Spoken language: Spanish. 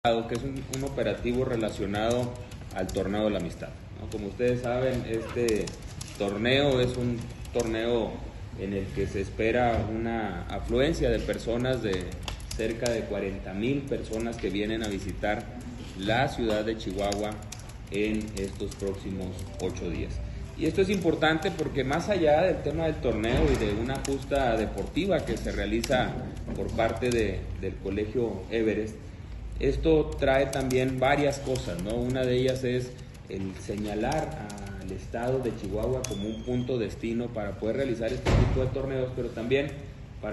que es un operativo relacionado al Torneo de la Amistad, ¿no? Como ustedes saben, este torneo es un torneo en el que se espera una afluencia de personas, de cerca de 40,000 personas que vienen a visitar la ciudad de Chihuahua en estos próximos 8 días. Y esto es importante porque más allá del tema del torneo y de una justa deportiva que se realiza por parte del Colegio Everest, esto trae también varias cosas, ¿no? Una de ellas es el señalar al estado de Chihuahua como un punto destino para poder realizar este tipo de torneos, pero también